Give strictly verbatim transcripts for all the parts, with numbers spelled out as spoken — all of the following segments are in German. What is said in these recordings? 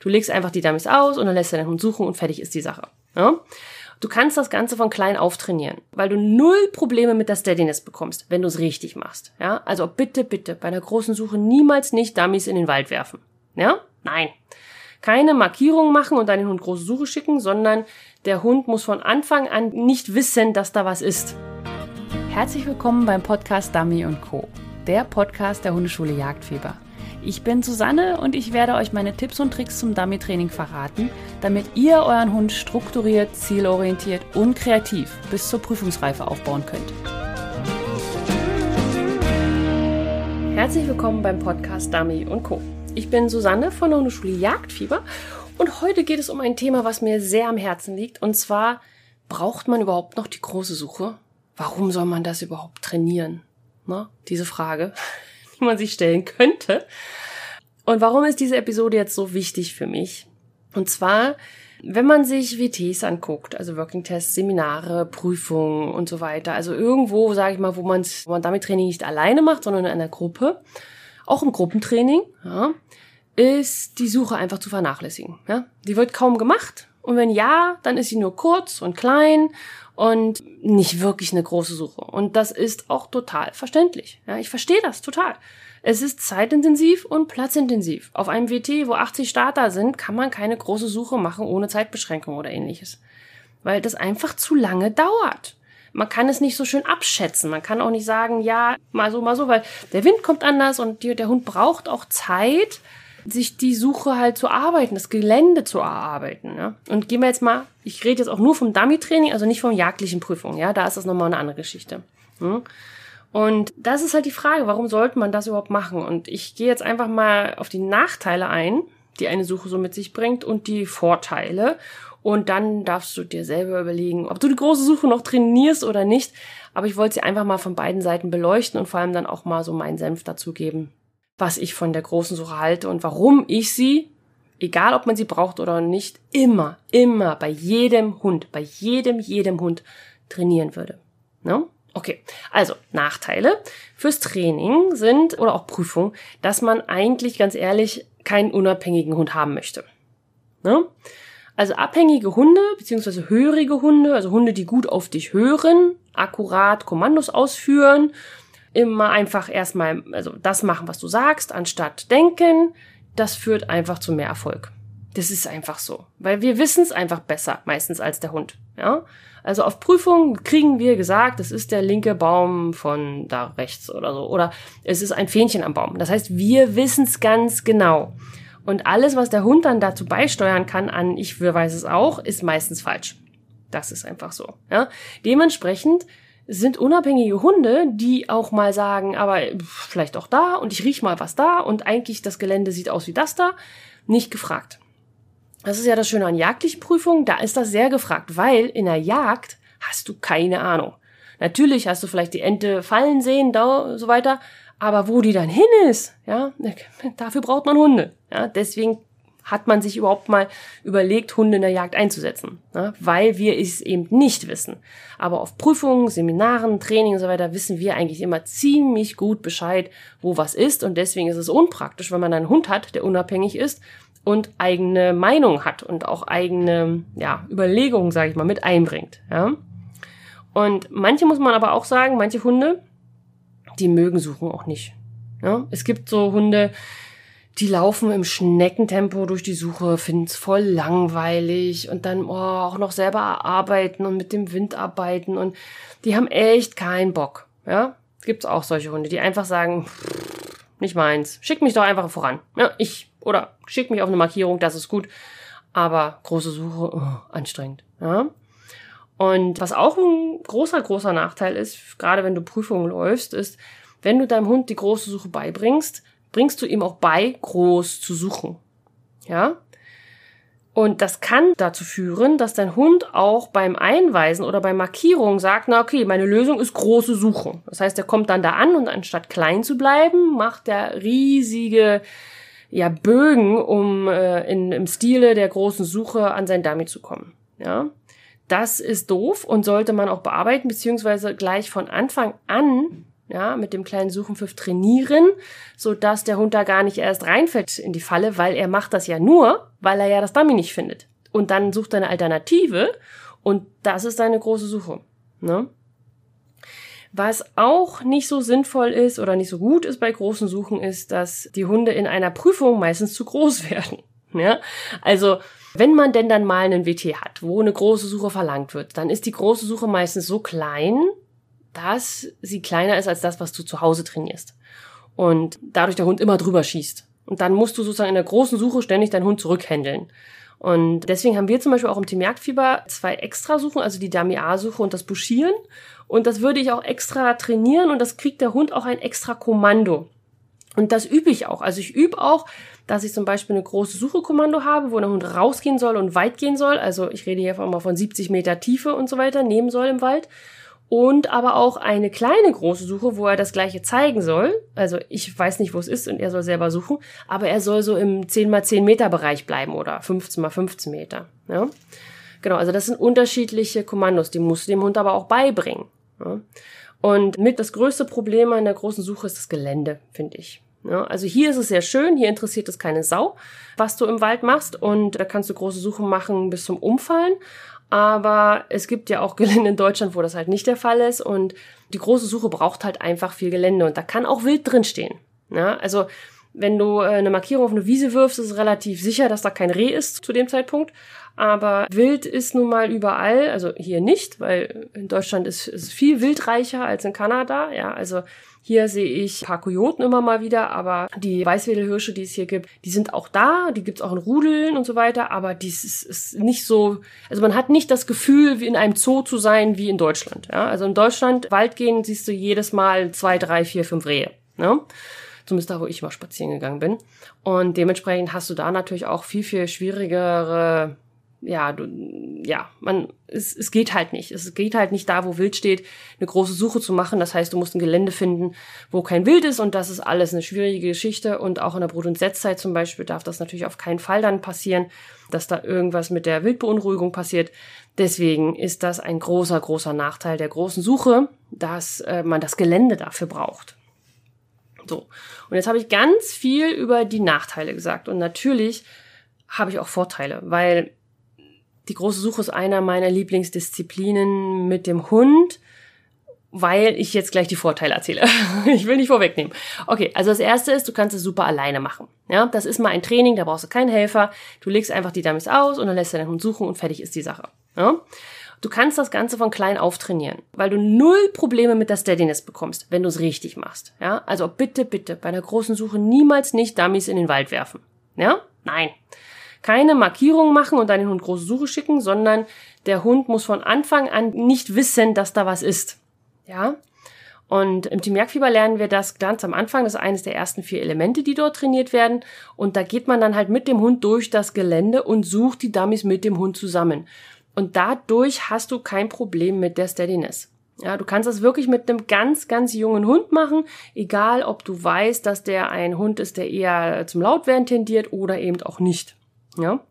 Du legst einfach die Dummies aus und dann lässt du deinen Hund suchen und fertig ist die Sache. Ja? Du kannst das Ganze von klein auf trainieren, weil du null Probleme mit der Steadiness bekommst, wenn du es richtig machst. Ja? Also bitte, bitte bei einer großen Suche niemals nicht Dummies in den Wald werfen. Ja? Nein. Keine Markierung machen und deinen Hund große Suche schicken, sondern der Hund muss von Anfang an nicht wissen, dass da was ist. Herzlich willkommen beim Podcast Dummy und Co., der Podcast der Hundeschule Jagdfieber. Ich bin Susanne und ich werde euch meine Tipps und Tricks zum Dummy-Training verraten, damit ihr euren Hund strukturiert, zielorientiert und kreativ bis zur Prüfungsreife aufbauen könnt. Herzlich willkommen beim Podcast Dummy und Co. Ich bin Susanne von der Hundeschule Jagdfieber und heute geht es um ein Thema, was mir sehr am Herzen liegt, und zwar: Braucht man überhaupt noch die große Suche? Warum soll man das überhaupt trainieren? Na, diese Frage, die man sich stellen könnte. Und warum ist diese Episode jetzt so wichtig für mich? Und zwar, wenn man sich W Ts anguckt, also Working Tests, Seminare, Prüfungen und so weiter, also irgendwo, sage ich mal, wo, man's, wo man damit Training nicht alleine macht, sondern in einer Gruppe, auch im Gruppentraining, ja, ist die Suche einfach zu vernachlässigen. Ja? Die wird kaum gemacht und wenn ja, dann ist sie nur kurz und klein und nicht wirklich eine große Suche. Und das ist auch total verständlich. Ja, ich verstehe das total. Es ist zeitintensiv und platzintensiv. Auf einem W T, wo achtzig Starter sind, kann man keine große Suche machen ohne Zeitbeschränkung oder ähnliches. Weil das einfach zu lange dauert. Man kann es nicht so schön abschätzen. Man kann auch nicht sagen, ja, mal so, mal so, weil der Wind kommt anders und die, der Hund braucht auch Zeit, sich die Suche halt zu arbeiten, das Gelände zu erarbeiten. Ja? Und gehen wir jetzt mal, ich rede jetzt auch nur vom Dummy-Training, also nicht vom jagdlichen Prüfungen. Ja, da ist das nochmal eine andere Geschichte. Hm? Und das ist halt die Frage, warum sollte man das überhaupt machen? Und ich gehe jetzt einfach mal auf die Nachteile ein, die eine Suche so mit sich bringt, und die Vorteile. Und dann darfst du dir selber überlegen, ob du die große Suche noch trainierst oder nicht. Aber ich wollte sie einfach mal von beiden Seiten beleuchten und vor allem dann auch mal so meinen Senf dazu geben, was ich von der großen Suche halte und warum ich sie, egal ob man sie braucht oder nicht, immer, immer bei jedem Hund, bei jedem, jedem Hund trainieren würde. Ne? Okay, also Nachteile fürs Training sind, oder auch Prüfung, dass man eigentlich, ganz ehrlich, keinen unabhängigen Hund haben möchte. Ne? Also abhängige Hunde, beziehungsweise hörige Hunde, also Hunde, die gut auf dich hören, akkurat Kommandos ausführen, immer einfach erstmal, also das machen, was du sagst, anstatt denken, das führt einfach zu mehr Erfolg. Das ist einfach so. Weil wir wissen es einfach besser, meistens als der Hund. Ja? Also auf Prüfungen kriegen wir gesagt, das ist der linke Baum von da rechts oder so. Oder es ist ein Fähnchen am Baum. Das heißt, wir wissen es ganz genau. Und alles, was der Hund dann dazu beisteuern kann an ich weiß es auch, ist meistens falsch. Das ist einfach so. Ja? Dementsprechend sind unabhängige Hunde, die auch mal sagen, aber vielleicht auch da und ich riech mal was da und eigentlich das Gelände sieht aus wie das da, nicht gefragt. Das ist ja das Schöne an jagdlichen Prüfungen, da ist das sehr gefragt, weil in der Jagd hast du keine Ahnung. Natürlich hast du vielleicht die Ente fallen sehen, da so weiter, aber wo die dann hin ist, ja, dafür braucht man Hunde. Ja, deswegen hat man sich überhaupt mal überlegt, Hunde in der Jagd einzusetzen, ja, weil wir es eben nicht wissen. Aber auf Prüfungen, Seminaren, Training und so weiter wissen wir eigentlich immer ziemlich gut Bescheid, wo was ist. Und deswegen ist es unpraktisch, wenn man einen Hund hat, der unabhängig ist und eigene Meinung hat und auch eigene ja, Überlegungen, sage ich mal, mit einbringt. Ja. Und manche muss man aber auch sagen, manche Hunde, die mögen Suchen auch nicht. Ja. Es gibt so Hunde, die laufen im Schneckentempo durch die Suche, finden es voll langweilig und dann oh, auch noch selber arbeiten und mit dem Wind arbeiten und die haben echt keinen Bock. Ja, gibt's auch solche Hunde, die einfach sagen, nicht meins, schick mich doch einfach voran. Ja, ich, oder schick mich auf eine Markierung, das ist gut, aber große Suche, oh, anstrengend. Ja. Und was auch ein großer, großer Nachteil ist, gerade wenn du Prüfungen läufst, ist, wenn du deinem Hund die große Suche beibringst, bringst du ihm auch bei, groß zu suchen. Ja? Und das kann dazu führen, dass dein Hund auch beim Einweisen oder bei Markierung sagt, na okay, meine Lösung ist große Suche. Das heißt, er kommt dann da an und anstatt klein zu bleiben, macht er riesige ja, Bögen, um äh, in, im Stile der großen Suche an sein Dummy zu kommen. Ja? Das ist doof und sollte man auch bearbeiten, beziehungsweise gleich von Anfang an ja, mit dem kleinen Suchenpfiff trainieren, sodass der Hund da gar nicht erst reinfällt in die Falle, weil er macht das ja nur, weil er ja das Dummy nicht findet. Und dann sucht er eine Alternative und das ist seine große Suche, ne? Was auch nicht so sinnvoll ist oder nicht so gut ist bei großen Suchen ist, dass die Hunde in einer Prüfung meistens zu groß werden. Ja? Also wenn man denn dann mal einen W T hat, wo eine große Suche verlangt wird, dann ist die große Suche meistens so klein, dass sie kleiner ist als das, was du zu Hause trainierst. Und dadurch der Hund immer drüber schießt. Und dann musst du sozusagen in der großen Suche ständig deinen Hund zurückhändeln. Und deswegen haben wir zum Beispiel auch im Team Jagdfieber zwei Extrasuchen, also die Dummy-A-Suche und das Buschieren. Und das würde ich auch extra trainieren und das kriegt der Hund auch ein extra Kommando. Und das übe ich auch. Also ich übe auch, dass ich zum Beispiel eine große Suche-Kommando habe, wo der Hund rausgehen soll und weit gehen soll. Also ich rede hier mal von siebzig Meter Tiefe und so weiter, nehmen soll im Wald. Und aber auch eine kleine große Suche, wo er das Gleiche zeigen soll. Also ich weiß nicht, wo es ist und er soll selber suchen. Aber er soll so im zehn mal zehn Meter Bereich bleiben oder fünfzehn mal fünfzehn Meter. Ja? Genau, also das sind unterschiedliche Kommandos. Die musst du dem Hund aber auch beibringen. Ja? Und mit das größte Problem in der großen Suche ist das Gelände, finde ich. Ja? Also hier ist es sehr schön. Hier interessiert es keine Sau, was du im Wald machst. Und da kannst du große Suchen machen bis zum Umfallen. Aber es gibt ja auch Gelände in Deutschland, wo das halt nicht der Fall ist. Und die große Suche braucht halt einfach viel Gelände. Und da kann auch Wild drinstehen. Ja, also wenn du eine Markierung auf eine Wiese wirfst, ist es relativ sicher, dass da kein Reh ist zu dem Zeitpunkt. Aber Wild ist nun mal überall, also hier nicht, weil in Deutschland ist es viel wildreicher als in Kanada. Ja, also hier sehe ich ein paar Kojoten immer mal wieder, aber die Weißwedelhirsche, die es hier gibt, die sind auch da, die gibt's auch in Rudeln und so weiter, aber dies ist, ist nicht so, also man hat nicht das Gefühl, wie in einem Zoo zu sein, wie in Deutschland. Ja? Also in Deutschland, Wald gehen, siehst du jedes Mal zwei, drei, vier, fünf Rehe. Ja? Zumindest da, wo ich mal spazieren gegangen bin. Und dementsprechend hast du da natürlich auch viel, viel schwierigere, ja, du, ja, man, es, es geht halt nicht. Es geht halt nicht da, wo Wild steht, eine große Suche zu machen. Das heißt, du musst ein Gelände finden, wo kein Wild ist und das ist alles eine schwierige Geschichte. Und auch in der Brut- und Setzzeit zum Beispiel darf das natürlich auf keinen Fall dann passieren, dass da irgendwas mit der Wildbeunruhigung passiert. Deswegen ist das ein großer, großer Nachteil der großen Suche, dass äh, man das Gelände dafür braucht. So. Und jetzt habe ich ganz viel über die Nachteile gesagt. Und natürlich habe ich auch Vorteile, weil die große Suche ist einer meiner Lieblingsdisziplinen mit dem Hund, weil ich jetzt gleich die Vorteile erzähle. Ich will nicht vorwegnehmen. Okay, also das erste ist, du kannst es super alleine machen. Ja, das ist mal ein Training, da brauchst du keinen Helfer. Du legst einfach die Dummies aus und dann lässt du deinen Hund suchen und fertig ist die Sache. Ja? Du kannst das Ganze von klein auf trainieren, weil du null Probleme mit der Steadiness bekommst, wenn du es richtig machst. Ja, also bitte, bitte bei einer großen Suche niemals nicht Dummies in den Wald werfen. Ja, nein. Keine Markierung machen und deinen Hund große Suche schicken, sondern der Hund muss von Anfang an nicht wissen, dass da was ist. Ja? Und im Team Jagdfieber lernen wir das ganz am Anfang. Das ist eines der ersten vier Elemente, die dort trainiert werden. Und da geht man dann halt mit dem Hund durch das Gelände und sucht die Dummies mit dem Hund zusammen. Und dadurch hast du kein Problem mit der Steadiness. Ja, du kannst das wirklich mit einem ganz, ganz jungen Hund machen, egal ob du weißt, dass der ein Hund ist, der eher zum Lautwerden tendiert oder eben auch nicht. Ja,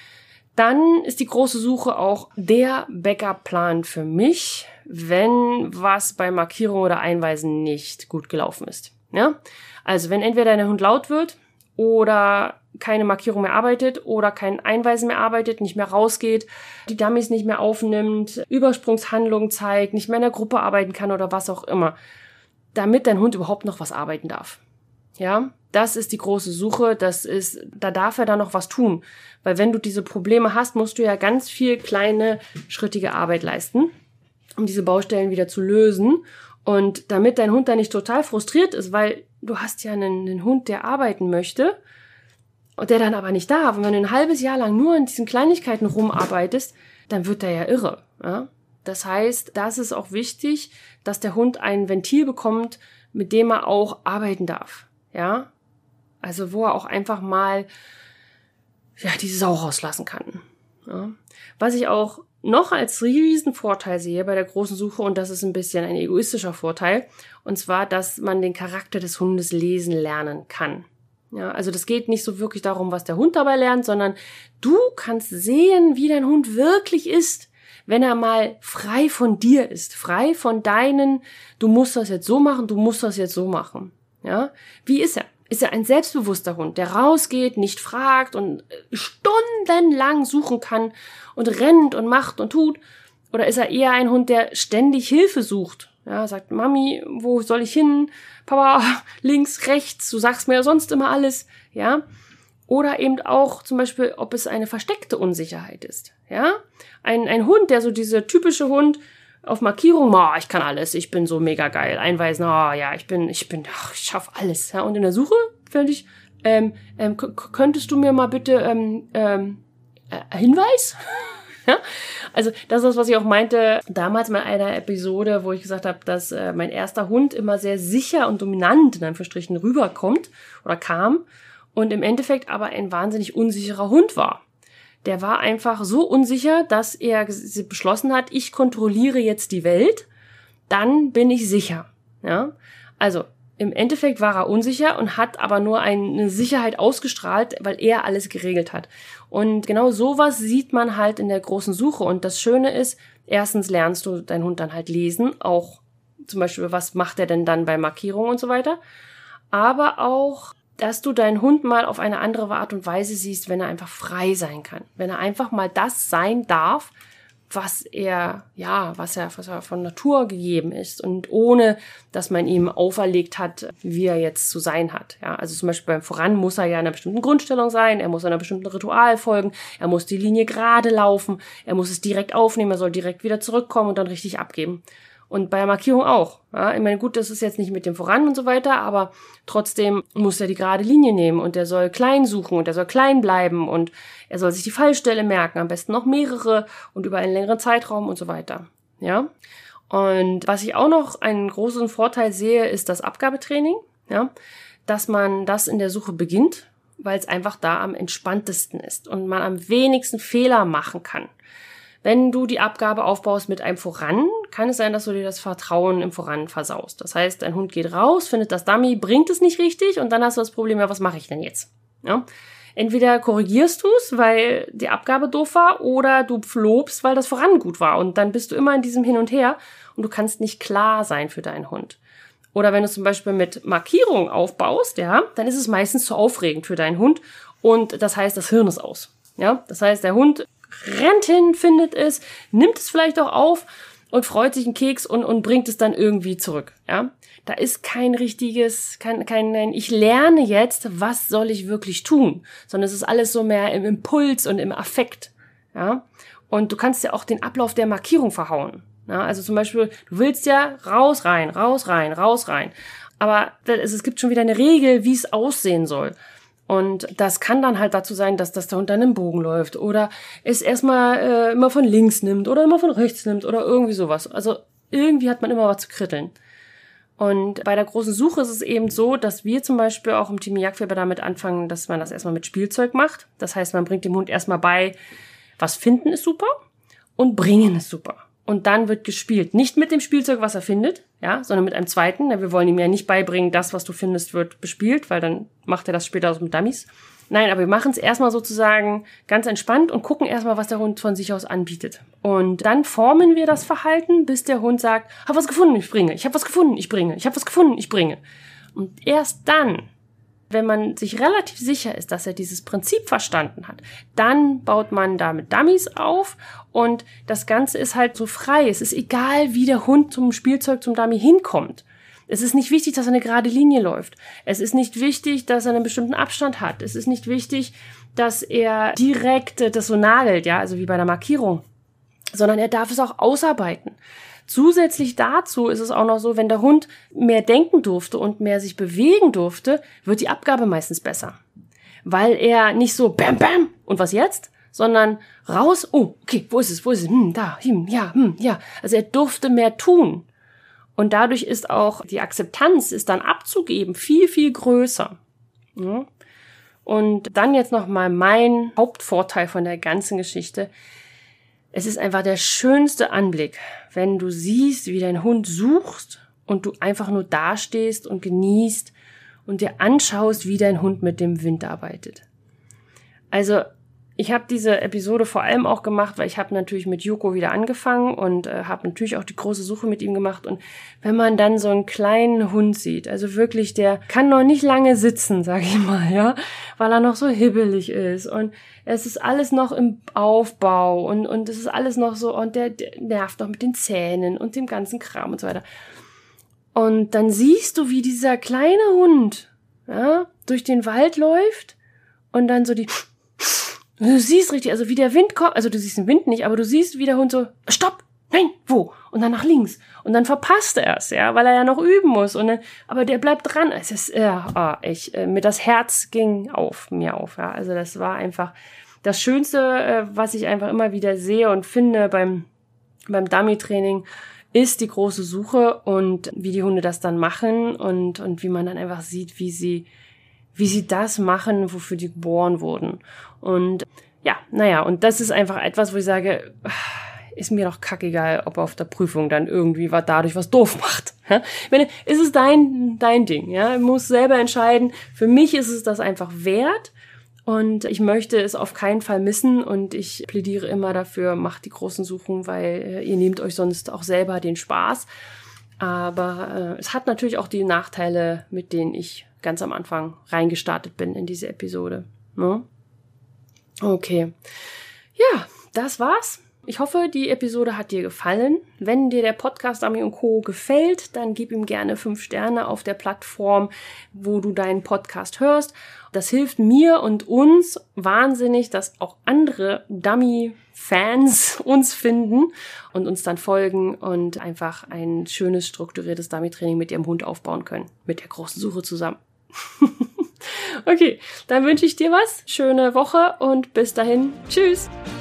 dann ist die große Suche auch der Backup-Plan für mich, wenn was bei Markierung oder Einweisen nicht gut gelaufen ist. Ja, also wenn entweder dein Hund laut wird oder keine Markierung mehr arbeitet oder kein Einweisen mehr arbeitet, nicht mehr rausgeht, die Dummies nicht mehr aufnimmt, Übersprungshandlungen zeigt, nicht mehr in der Gruppe arbeiten kann oder was auch immer, damit dein Hund überhaupt noch was arbeiten darf. Ja, das ist die große Suche, das ist, da darf er dann noch was tun. Weil wenn du diese Probleme hast, musst du ja ganz viel kleine, schrittige Arbeit leisten, um diese Baustellen wieder zu lösen. Und damit dein Hund dann nicht total frustriert ist, weil du hast ja einen, einen Hund, der arbeiten möchte und der dann aber nicht darf. Und wenn du ein halbes Jahr lang nur an diesen Kleinigkeiten rumarbeitest, dann wird er ja irre. Ja? Das heißt, das ist auch wichtig, dass der Hund ein Ventil bekommt, mit dem er auch arbeiten darf. Ja, also wo er auch einfach mal ja die Sau rauslassen kann. Ja. Was ich auch noch als riesen Vorteil sehe bei der großen Suche, und das ist ein bisschen ein egoistischer Vorteil, und zwar, dass man den Charakter des Hundes lesen lernen kann. Ja, also das geht nicht so wirklich darum, was der Hund dabei lernt, sondern du kannst sehen, wie dein Hund wirklich ist. wenn er mal frei von dir ist, frei von deinen, du musst das jetzt so machen, du musst das jetzt so machen. Ja? Wie ist er? Ist er ein selbstbewusster Hund, der rausgeht, nicht fragt und stundenlang suchen kann und rennt und macht und tut? Oder ist er eher ein Hund, der ständig Hilfe sucht? Ja, sagt, Mami, wo soll ich hin? Papa, links, rechts, du sagst mir ja sonst immer alles. Ja? Oder eben auch zum Beispiel, ob es eine versteckte Unsicherheit ist. Ja, ein, ein Hund, der so diese typische Hund auf Markierung, oh, ich kann alles, ich bin so mega geil, einweisen, oh ja, ich bin, ich bin, ach, ich schaff alles. Ja, und in der Suche, finde ich, ähm, ähm, k- könntest du mir mal bitte ähm, ähm, äh, Hinweis? Ja, also das ist, was ich auch meinte, damals in einer Episode, wo ich gesagt habe, dass äh, mein erster Hund immer sehr sicher und dominant in Anführungsstrichen rüberkommt oder kam. Und im Endeffekt aber ein wahnsinnig unsicherer Hund war. Der war einfach so unsicher, dass er beschlossen hat, ich kontrolliere jetzt die Welt, dann bin ich sicher. Ja? Also im Endeffekt war er unsicher und hat aber nur eine Sicherheit ausgestrahlt, weil er alles geregelt hat. Und genau sowas sieht man halt in der großen Suche. Und das Schöne ist, erstens lernst du deinen Hund dann halt lesen, auch zum Beispiel, was macht er denn dann bei Markierungen und so weiter, aber auch dass du deinen Hund mal auf eine andere Art und Weise siehst, wenn er einfach frei sein kann. Wenn er einfach mal das sein darf, was er, ja, was er, was er von Natur gegeben ist und ohne, dass man ihm auferlegt hat, wie er jetzt zu sein hat. Ja, also zum Beispiel beim Voran muss er ja in einer bestimmten Grundstellung sein, er muss einer bestimmten Ritual folgen, er muss die Linie gerade laufen, er muss es direkt aufnehmen, er soll direkt wieder zurückkommen und dann richtig abgeben. Und bei der Markierung auch. Ja, ich meine, gut, das ist jetzt nicht mit dem Voran und so weiter, aber trotzdem muss er die gerade Linie nehmen und er soll klein suchen und er soll klein bleiben und er soll sich die Fallstelle merken, am besten noch mehrere und über einen längeren Zeitraum und so weiter. Ja. Und was ich auch noch einen großen Vorteil sehe, ist das Abgabetraining, ja, dass man das in der Suche beginnt, weil es einfach da am entspanntesten ist und man am wenigsten Fehler machen kann. Wenn du die Abgabe aufbaust mit einem Voran, kann es sein, dass du dir das Vertrauen im Voran versaust. Das heißt, dein Hund geht raus, findet das Dummy, bringt es nicht richtig und dann hast du das Problem, ja, was mache ich denn jetzt? Ja? Entweder korrigierst du es, weil die Abgabe doof war, oder du lobst, weil das Voran gut war. Und dann bist du immer in diesem Hin und Her und du kannst nicht klar sein für deinen Hund. Oder wenn du zum Beispiel mit Markierung aufbaust, ja, dann ist es meistens zu aufregend für deinen Hund und das heißt, das Hirn ist aus. Ja? Das heißt, der Hund rennt hin, findet es, nimmt es vielleicht auch auf und freut sich einen Keks und, und bringt es dann irgendwie zurück. Ja, da ist kein richtiges, kein, kein, nein, ich lerne jetzt, was soll ich wirklich tun, sondern es ist alles so mehr im Impuls und im Affekt. Ja, und du kannst ja auch den Ablauf der Markierung verhauen. Ja, also zum Beispiel, du willst ja raus, rein, raus, rein, raus, rein. Aber es, es gibt schon wieder eine Regel, wie es aussehen soll. Und das kann dann halt dazu sein, dass das der Hund dann im Bogen läuft oder es erstmal äh, immer von links nimmt oder immer von rechts nimmt oder irgendwie sowas. Also irgendwie hat man immer was zu kritteln. Und bei der großen Suche ist es eben so, dass wir zum Beispiel auch im Team Jagdfieber damit anfangen, dass man das erstmal mit Spielzeug macht. Das heißt, man bringt dem Hund erstmal bei, was finden ist super und bringen ist super. Und dann wird gespielt. Nicht mit dem Spielzeug, was er findet, ja, sondern mit einem zweiten. Wir wollen ihm ja nicht beibringen, das, was du findest, wird bespielt, weil dann macht er das später aus mit Dummies. Nein, aber wir machen es erstmal sozusagen ganz entspannt und gucken erstmal, was der Hund von sich aus anbietet. Und dann formen wir das Verhalten, bis der Hund sagt, hab was gefunden, ich bringe. Ich habe was gefunden, ich bringe. Ich habe was gefunden, ich bringe. Und erst dann, wenn man sich relativ sicher ist, dass er dieses Prinzip verstanden hat, dann baut man da mit Dummies auf und das Ganze ist halt so frei. Es ist egal, wie der Hund zum Spielzeug, zum Dummy hinkommt. Es ist nicht wichtig, dass er eine gerade Linie läuft. Es ist nicht wichtig, dass er einen bestimmten Abstand hat. Es ist nicht wichtig, dass er direkt das so nagelt, ja, also wie bei der Markierung, sondern er darf es auch ausarbeiten. Zusätzlich dazu ist es auch noch so, wenn der Hund mehr denken durfte und mehr sich bewegen durfte, wird die Abgabe meistens besser. Weil er nicht so bam, bam und was jetzt, sondern raus, oh, okay, wo ist es, wo ist es, hm, da, hm, ja, hm, ja. Also er durfte mehr tun. Und dadurch ist auch die Akzeptanz, ist dann abzugeben, viel, viel größer. Ja. Und dann jetzt nochmal mein Hauptvorteil von der ganzen Geschichte. Es ist einfach der schönste Anblick, wenn du siehst, wie dein Hund sucht und du einfach nur dastehst und genießt und dir anschaust, wie dein Hund mit dem Wind arbeitet. Also Ich habe diese Episode vor allem auch gemacht, weil ich habe natürlich mit Yuko wieder angefangen und äh, habe natürlich auch die große Suche mit ihm gemacht. Und wenn man dann so einen kleinen Hund sieht, also wirklich, der kann noch nicht lange sitzen, sag ich mal, ja, weil er noch so hibbelig ist und es ist alles noch im Aufbau und und es ist alles noch so und der, der nervt noch mit den Zähnen und dem ganzen Kram und so weiter. Und dann siehst du, wie dieser kleine Hund, ja, durch den Wald läuft und dann so die du siehst richtig, also wie der Wind kommt, also du siehst den Wind nicht, aber du siehst, wie der Hund so, stopp, nein, wo? Und dann nach links. Und dann verpasst er es, ja, weil er ja noch üben muss. Und dann, aber der bleibt dran. Es ist, ja, oh, ich, äh, mir das Herz ging auf, mir auf, ja. Also das war einfach das Schönste, äh, was ich einfach immer wieder sehe und finde beim, beim Dummy-Training, ist die große Suche und wie die Hunde das dann machen und, und wie man dann einfach sieht, wie sie, wie sie das machen, wofür die geboren wurden. Und ja, naja, und das ist einfach etwas, wo ich sage, ist mir doch kackegal, ob er auf der Prüfung dann irgendwie was dadurch was doof macht. Ja? Ich meine, ist es dein, dein Ding, ja? Du musst selber entscheiden. Für mich ist es das einfach wert und ich möchte es auf keinen Fall missen und ich plädiere immer dafür, macht die großen Suchen, weil äh, ihr nehmt euch sonst auch selber den Spaß. Aber äh, es hat natürlich auch die Nachteile, mit denen ich ganz am Anfang reingestartet bin in diese Episode. Ne? Okay. Ja, das war's. Ich hoffe, die Episode hat dir gefallen. Wenn dir der Podcast Dummy und Co. gefällt, dann gib ihm gerne fünf Sterne auf der Plattform, wo du deinen Podcast hörst. Das hilft mir und uns wahnsinnig, dass auch andere Dummy-Fans uns finden und uns dann folgen und einfach ein schönes, strukturiertes Dummy-Training mit ihrem Hund aufbauen können. Mit der großen Suche zusammen. Okay, dann wünsche ich dir was. Schöne Woche und bis dahin. Tschüss.